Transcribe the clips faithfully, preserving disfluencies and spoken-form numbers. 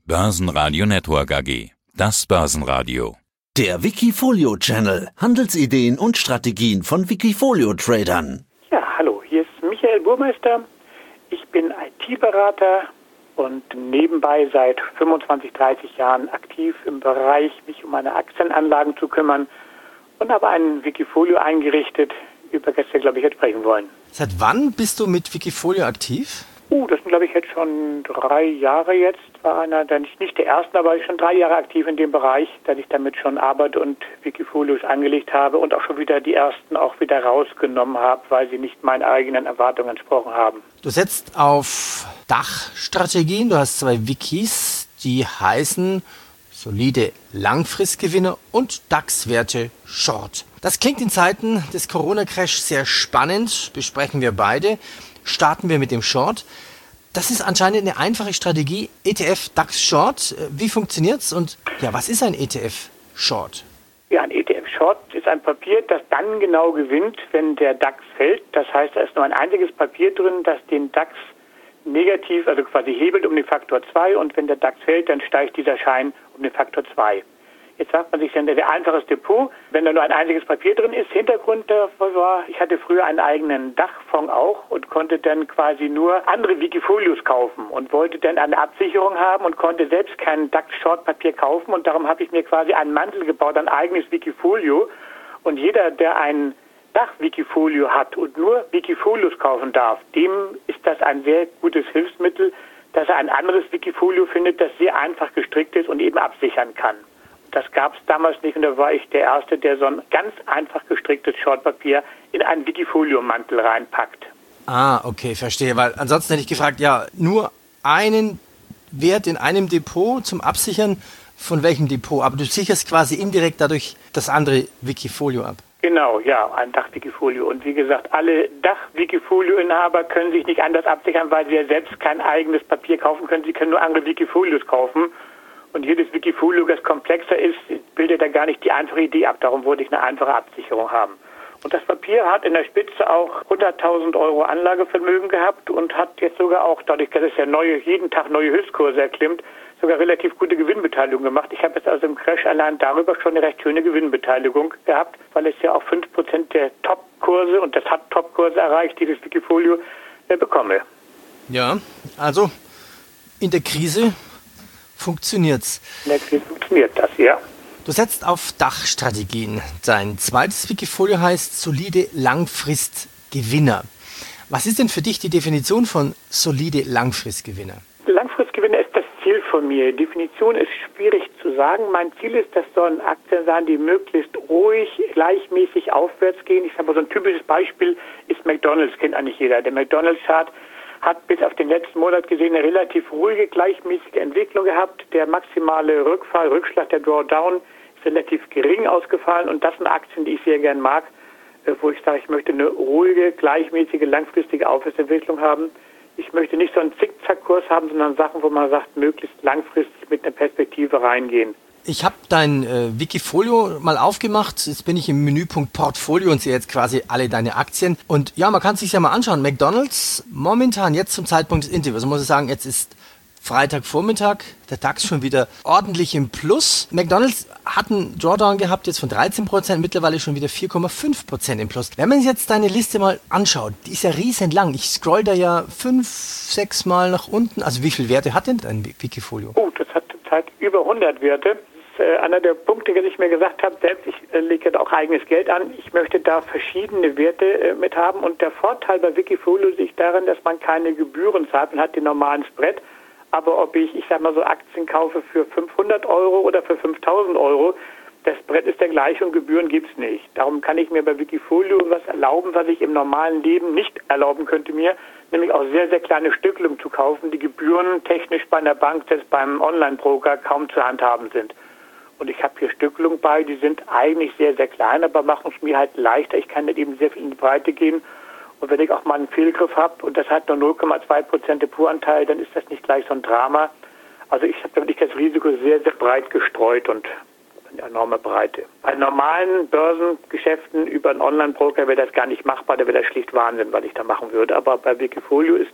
Börsenradio Network A G. Das Börsenradio. Der Wikifolio Channel. Handelsideen und Strategien von Wikifolio-Tradern. Ja, hallo, hier ist Michael Burmeister. Ich bin I T-Berater und nebenbei seit fünfundzwanzig, dreißig Jahren aktiv im Bereich, mich um meine Aktienanlagen zu kümmern und habe einen Wikifolio eingerichtet, über das wir, glaube ich, jetzt sprechen wollen. Seit wann bist du mit Wikifolio aktiv? Uh, das sind, glaube ich, jetzt schon drei Jahre jetzt. War einer, der nicht, nicht der erste, aber ich schon drei Jahre aktiv in dem Bereich, dass ich damit schon arbeite und Wikifolios angelegt habe und auch schon wieder die ersten auch wieder rausgenommen habe, weil sie nicht meinen eigenen Erwartungen entsprochen haben. Du setzt auf Dachstrategien. Du hast zwei Wikis, die heißen solide Langfristgewinner und DAX-Werte Short. Das klingt in Zeiten des Corona-Crash sehr spannend, besprechen wir beide. Starten wir mit dem Short. Das ist anscheinend eine einfache Strategie, E T F DAX Short. Wie funktioniert's und ja, was ist ein E T F Short? Ja, ein E T F Short ist ein Papier, das dann genau gewinnt, wenn der DAX fällt. Das heißt, da ist nur ein einziges Papier drin, das den DAX negativ, also quasi hebelt um den Faktor zwei, und wenn der DAX fällt, dann steigt dieser Schein um den Faktor zwei. Jetzt sagt man sich dann, der einfaches Depot, wenn da nur ein einziges Papier drin ist. Hintergrund davon war, ich hatte früher einen eigenen Dachfonds auch und konnte dann quasi nur andere Wikifolios kaufen und wollte dann eine Absicherung haben und konnte selbst kein DAX-Short-Papier kaufen, und darum habe ich mir quasi einen Mantel gebaut, ein eigenes Wikifolio, und jeder, der ein Dach-Wikifolio hat und nur Wikifolios kaufen darf, dem ist das ein sehr gutes Hilfsmittel, dass er ein anderes Wikifolio findet, das sehr einfach gestrickt ist und eben absichern kann. Das gab es damals nicht, und da war ich der Erste, der so ein ganz einfach gestricktes Shortpapier in einen Wikifolio-Mantel reinpackt. Ah, okay, verstehe. Weil ansonsten hätte ich gefragt, ja, nur einen Wert in einem Depot zum Absichern, von welchem Depot? Aber du sicherst quasi indirekt dadurch das andere Wikifolio ab. Genau, ja, ein Dach-Wikifolio. Und wie gesagt, alle Dach-Wikifolio-Inhaber können sich nicht anders absichern, weil sie ja selbst kein eigenes Papier kaufen können. Sie können nur andere Wikifolios kaufen. Und jedes Wikifolio, das komplexer ist, bildet da gar nicht die einfache Idee ab. Darum wollte ich eine einfache Absicherung haben. Und das Papier hat in der Spitze auch hunderttausend Euro Anlagevermögen gehabt und hat jetzt sogar auch, dadurch, dass es ja neue, jeden Tag neue Höchstkurse erklimmt, sogar relativ gute Gewinnbeteiligung gemacht. Ich habe jetzt also im Crash allein darüber schon eine recht schöne Gewinnbeteiligung gehabt, weil es ja auch fünf Prozent der Top-Kurse, und das hat Top-Kurse erreicht, dieses Wikifolio, äh, bekomme. Ja, also in der Krise funktioniert's. In der Krise funktioniert das, ja. Du setzt auf Dachstrategien. Dein zweites Wikifolio heißt solide Langfristgewinner. Was ist denn für dich die Definition von solide Langfristgewinner? Langfristgewinner ist das Ziel von mir. Die Definition ist schwierig zu sagen. Mein Ziel ist, das sollen Aktien sein, die möglichst ruhig, gleichmäßig aufwärts gehen. Ich sage mal, so ein typisches Beispiel ist McDonald's, kennt eigentlich jeder. Der McDonald's-Chart hat bis auf den letzten Monat gesehen eine relativ ruhige, gleichmäßige Entwicklung gehabt. Der maximale Rückfall, Rückschlag, der Drawdown ist relativ gering ausgefallen, und das sind Aktien, die ich sehr gern mag, wo ich sage, ich möchte eine ruhige, gleichmäßige, langfristige Aufwärtsentwicklung haben. Ich möchte nicht so einen Zickzackkurs haben, sondern Sachen, wo man sagt, möglichst langfristig mit einer Perspektive reingehen. Ich habe dein äh, Wikifolio mal aufgemacht. Jetzt bin ich im Menüpunkt Portfolio und sehe jetzt quasi alle deine Aktien. Und ja, man kann es sich ja mal anschauen. McDonald's momentan jetzt zum Zeitpunkt des Interviews, also muss ich sagen, jetzt ist Freitagvormittag, der DAX schon wieder ordentlich im Plus. McDonald's hat einen Drawdown gehabt jetzt von dreizehn Prozent, mittlerweile schon wieder vier Komma fünf Prozent im Plus. Wenn man sich jetzt deine Liste mal anschaut, die ist ja riesen lang. Ich scroll da ja fünf, sechs Mal nach unten. Also wie viele Werte hat denn dein Wikifolio? Oh, das hat zurzeit über hundert Werte. Das ist äh, einer der Punkte, die ich mir gesagt habe, selbst ich äh, lege da auch eigenes Geld an. Ich möchte da verschiedene Werte äh, mit haben. Und der Vorteil bei Wikifolio liegt darin, dass man keine Gebühren zahlt. Man hat den normalen Spread. Aber ob ich, ich sag mal so, Aktien kaufe für fünfhundert Euro oder für fünftausend Euro, das Spread ist der gleiche und Gebühren gibt's nicht. Darum kann ich mir bei Wikifolio was erlauben, was ich im normalen Leben nicht erlauben könnte mir, nämlich auch sehr, sehr kleine Stückelungen zu kaufen, die Gebühren technisch bei einer Bank, selbst beim Online-Broker kaum zu handhaben sind. Und ich habe hier Stückelungen bei, die sind eigentlich sehr, sehr klein, aber machen es mir halt leichter. Ich kann nicht eben sehr viel in die Breite gehen. Und wenn ich auch mal einen Fehlgriff habe und das hat nur null Komma zwei Prozent Depotanteil, dann ist das nicht gleich so ein Drama. Also ich habe wirklich das Risiko sehr, sehr breit gestreut und eine enorme Breite. Bei normalen Börsengeschäften über einen Online-Broker wäre das gar nicht machbar, da wäre das schlicht Wahnsinn, was ich da machen würde. Aber bei Wikifolio ist das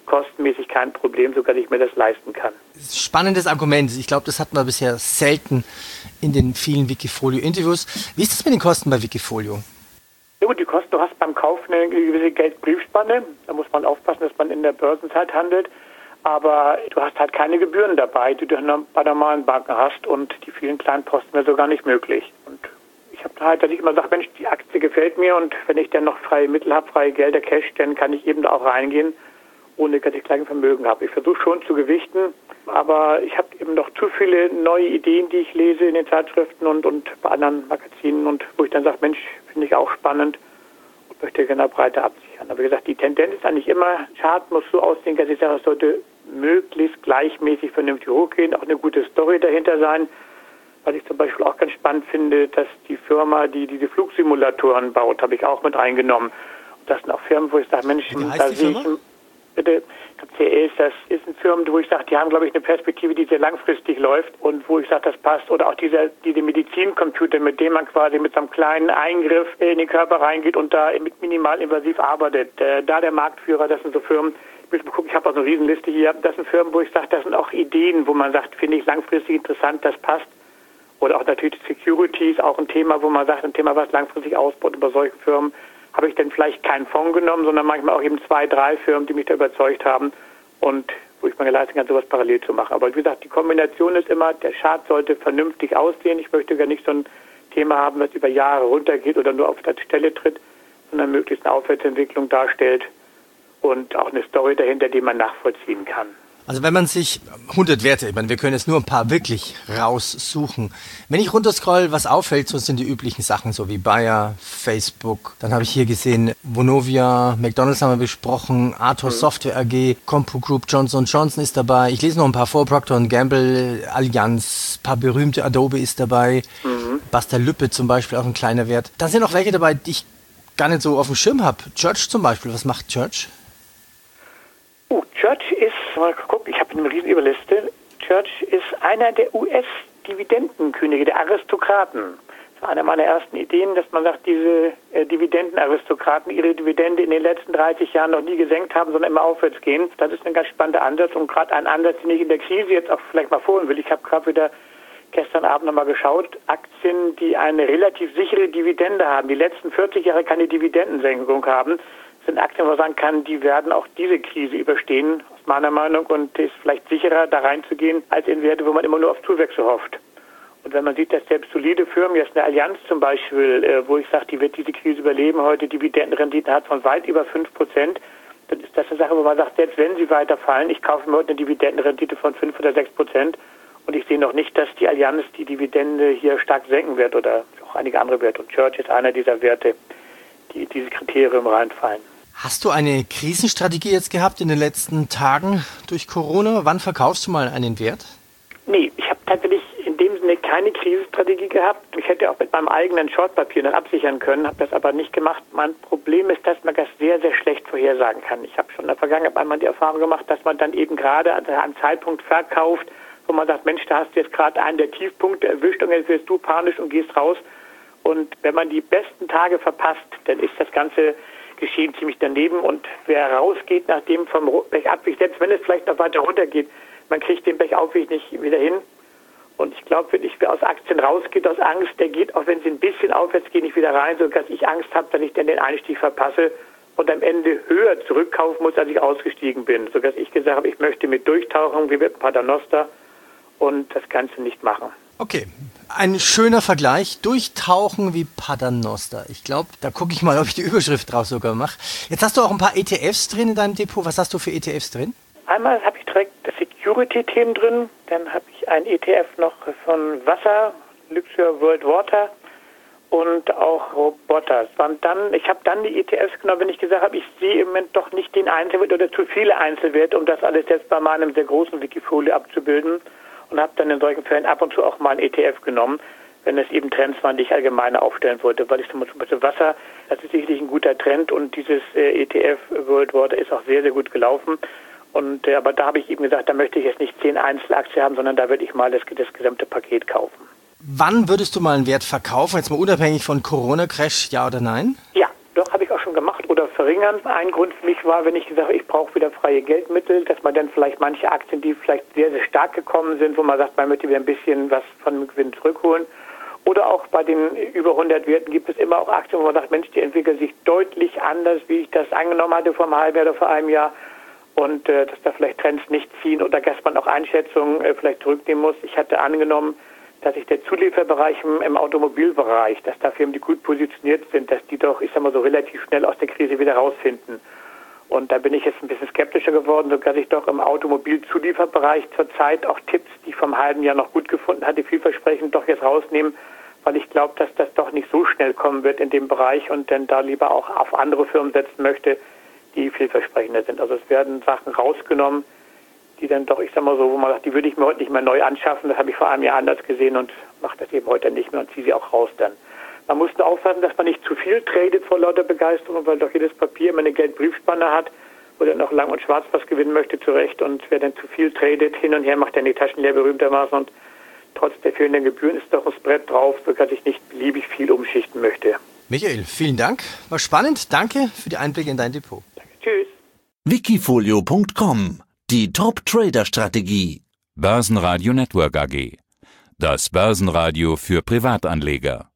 kostenmäßig kein Problem, sogar ich mir das leisten kann. Spannendes Argument. Ich glaube, das hatten wir bisher selten in den vielen Wikifolio-Interviews. Wie ist das mit den Kosten bei Wikifolio? Ja gut, die Kosten, du hast beim Kauf eine gewisse Geldbriefspanne. Da muss man aufpassen, dass man in der Börsenzeit handelt. Aber du hast halt keine Gebühren dabei, die du bei normalen Banken hast. Und die vielen kleinen Posten wäre sogar nicht möglich. Und ich habe halt, dass ich immer sage, Mensch, die Aktie gefällt mir. Und wenn ich dann noch freie Mittel habe, freie Gelder, Cash, dann kann ich eben da auch reingehen, ohne dass ich kleines Vermögen habe. Ich versuche schon zu gewichten, aber ich habe eben noch zu viele neue Ideen, die ich lese in den Zeitschriften und, und bei anderen Magazinen und wo ich dann sage, Mensch, finde ich auch spannend und möchte gerne breiter absichern. Aber wie gesagt, die Tendenz ist eigentlich immer, Chart muss so aussehen, dass ich sage, es sollte möglichst gleichmäßig vernünftig hochgehen, auch eine gute Story dahinter sein. Was ich zum Beispiel auch ganz spannend finde, dass die Firma, die diese Flugsimulatoren baut, habe ich auch mit reingenommen. Und das sind auch Firmen, wo ich sage, Mensch, da sehe ich... Bitte, C E S, das ist eine Firma, wo ich sage, die haben, glaube ich, eine Perspektive, die sehr langfristig läuft und wo ich sage, das passt. Oder auch dieser, diese Medizincomputer, mit dem man quasi mit so einem kleinen Eingriff in den Körper reingeht und da mit minimalinvasiv arbeitet. Äh, da der Marktführer, das sind so Firmen, ich muss mal gucken, ich habe auch so eine Riesenliste hier, das sind Firmen, wo ich sage, das sind auch Ideen, wo man sagt, finde ich langfristig interessant, das passt. Oder auch natürlich Security ist auch ein Thema, wo man sagt, ein Thema, was langfristig ausbaut. Und bei solchen Firmen habe ich dann vielleicht keinen Fonds genommen, sondern manchmal auch eben zwei, drei Firmen, die mich da überzeugt haben und wo ich mir leisten kann, sowas parallel zu machen. Aber wie gesagt, die Kombination ist immer, der Chart sollte vernünftig aussehen. Ich möchte gar nicht so ein Thema haben, das über Jahre runtergeht oder nur auf der Stelle tritt, sondern möglichst eine Aufwärtsentwicklung darstellt und auch eine Story dahinter, die man nachvollziehen kann. Also wenn man sich hundert Werte, ich meine, wir können jetzt nur ein paar wirklich raussuchen. Wenn ich runterscroll, was auffällt, so sind die üblichen Sachen, so wie Bayer, Facebook. Dann habe ich hier gesehen, Vonovia, McDonald's haben wir besprochen, Athos mhm. Software A G, Compu Group, Johnson und Johnson ist dabei. Ich lese noch ein paar vor, Procter und Gamble, Allianz, ein paar berühmte, Adobe ist dabei, mhm. Basta Lüppe zum Beispiel, auch ein kleiner Wert. Da sind auch welche dabei, die ich gar nicht so auf dem Schirm habe. Church zum Beispiel, was macht Church? Uh, Church ist, mal gucken, ich habe eine riesen Überliste. Church ist einer der U S-Dividendenkönige, der Aristokraten. Das war eine meiner ersten Ideen, dass man sagt, diese äh, Dividendenaristokraten ihre Dividende in den letzten dreißig Jahren noch nie gesenkt haben, sondern immer aufwärts gehen. Das ist ein ganz spannender Ansatz und gerade ein Ansatz, den ich in der Krise jetzt auch vielleicht mal vorholen will. Ich habe gerade wieder gestern Abend nochmal geschaut, Aktien, die eine relativ sichere Dividende haben, die letzten vierzig Jahre keine Dividendensenkung haben, sind Aktien, wo man sagen kann, die werden auch diese Krise überstehen, aus meiner Meinung, und ist vielleicht sicherer, da reinzugehen, als in Werte, wo man immer nur auf Zuwächse hofft. Und wenn man sieht, dass selbst solide Firmen, jetzt eine Allianz zum Beispiel, äh, wo ich sage, die wird diese Krise überleben, heute Dividendenrendite hat von weit über fünf Prozent, dann ist das eine Sache, wo man sagt, selbst wenn sie weiterfallen, ich kaufe mir heute eine Dividendenrendite von fünf oder sechs Prozent und ich sehe noch nicht, dass die Allianz die Dividende hier stark senken wird oder auch einige andere Werte. Und Church ist einer dieser Werte, die in diese Kriterien reinfallen. Hast du eine Krisenstrategie jetzt gehabt in den letzten Tagen durch Corona? Wann verkaufst du mal einen Wert? Nee, ich habe tatsächlich in dem Sinne keine Krisenstrategie gehabt. Ich hätte auch mit meinem eigenen Shortpapier dann absichern können, habe das aber nicht gemacht. Mein Problem ist, dass man das sehr, sehr schlecht vorhersagen kann. Ich habe schon in der Vergangenheit einmal die Erfahrung gemacht, dass man dann eben gerade an einem Zeitpunkt verkauft, wo man sagt, Mensch, da hast du jetzt gerade einen der Tiefpunkte erwischt und jetzt wirst du panisch und gehst raus. Und wenn man die besten Tage verpasst, dann ist das Ganze Geschehen ziemlich daneben und wer rausgeht, nachdem vom Bergabweg, selbst wenn es vielleicht noch weiter runtergeht, man kriegt den Bergaufweg nicht wieder hin. Und ich glaube, wenn ich wer aus Aktien rausgeht, aus Angst, der geht, auch wenn sie ein bisschen aufwärts gehen, nicht wieder rein, sodass ich Angst habe, dass ich dann den Einstieg verpasse und am Ende höher zurückkaufen muss, als ich ausgestiegen bin. Sodass ich gesagt habe, ich möchte mit durchtauchen, wie mit Paternoster und das Ganze nicht machen. Okay, ein schöner Vergleich. Durchtauchen wie Paternoster. Ich glaube, da gucke ich mal, ob ich die Überschrift drauf sogar mache. Jetzt hast du auch ein paar E T Fs drin in deinem Depot. Was hast du für E T Fs drin? Einmal habe ich direkt Security-Themen drin. Dann habe ich ein E T F noch von Wasser, Luxor World Water und auch Roboter. Und dann, ich habe dann die E T Fs genommen, wenn ich gesagt habe, ich sehe im Moment doch nicht den Einzelwert oder zu viele Einzelwerte, um das alles jetzt bei meinem sehr großen Wikifolio abzubilden. Und habe dann in solchen Fällen ab und zu auch mal ein E T F genommen, wenn es eben Trends waren, die ich allgemeiner aufstellen wollte. Weil ich zum Beispiel Wasser, das ist sicherlich ein guter Trend und dieses äh, E T F World Water ist auch sehr, sehr gut gelaufen. Und äh, aber da habe ich eben gesagt, da möchte ich jetzt nicht zehn Einzelaktien haben, sondern da würde ich mal das, das gesamte Paket kaufen. Wann würdest du mal einen Wert verkaufen? Jetzt mal unabhängig von Corona-Crash, ja oder nein? Ja, doch, habe ich auch schon gemacht. Oder verringern. Ein Grund für mich war, wenn ich gesagt habe, ich brauche wieder freie Geldmittel, dass man dann vielleicht manche Aktien, die vielleicht sehr, sehr stark gekommen sind, wo man sagt, man möchte wieder ein bisschen was von dem Gewinn zurückholen. Oder auch bei den über hundert Werten gibt es immer auch Aktien, wo man sagt, Mensch, die entwickeln sich deutlich anders, wie ich das angenommen hatte vor einem halben Jahr oder vor einem Jahr. Und äh, dass da vielleicht Trends nicht ziehen oder dass man auch Einschätzungen äh, vielleicht zurücknehmen muss. Ich hatte angenommen, dass sich der Zulieferbereich im, im Automobilbereich, dass da Firmen, die gut positioniert sind, dass die doch, ich sag mal so, relativ schnell aus der Krise wieder rausfinden. Und da bin ich jetzt ein bisschen skeptischer geworden, sodass ich doch im Automobilzulieferbereich zurzeit auch Tipps, die ich vom halben Jahr noch gut gefunden hatte, vielversprechend doch jetzt rausnehmen, weil ich glaube, dass das doch nicht so schnell kommen wird in dem Bereich und dann da lieber auch auf andere Firmen setzen möchte, die vielversprechender sind. Also es werden Sachen rausgenommen, die dann doch, ich sag mal so, wo man sagt, die würde ich mir heute nicht mehr neu anschaffen, das habe ich vor einem Jahr anders gesehen und mache das eben heute nicht mehr und ziehe sie auch raus dann. Man muss nur aufpassen, dass man nicht zu viel tradet vor lauter Begeisterung, weil doch jedes Papier immer eine Geldbriefspanne hat, wo dann noch lang und schwarz was gewinnen möchte, zurecht. Und wer dann zu viel tradet, hin und her macht, dann die Taschen leer berühmtermaßen und trotz der fehlenden Gebühren ist doch ein Spread drauf, sodass ich nicht beliebig viel umschichten möchte. Michael, vielen Dank. War spannend. Danke für die Einblicke in dein Depot. Tschüss. Wikifolio Punkt com. Die Top-Trader-Strategie. Börsenradio Network A G. Das Börsenradio für Privatanleger.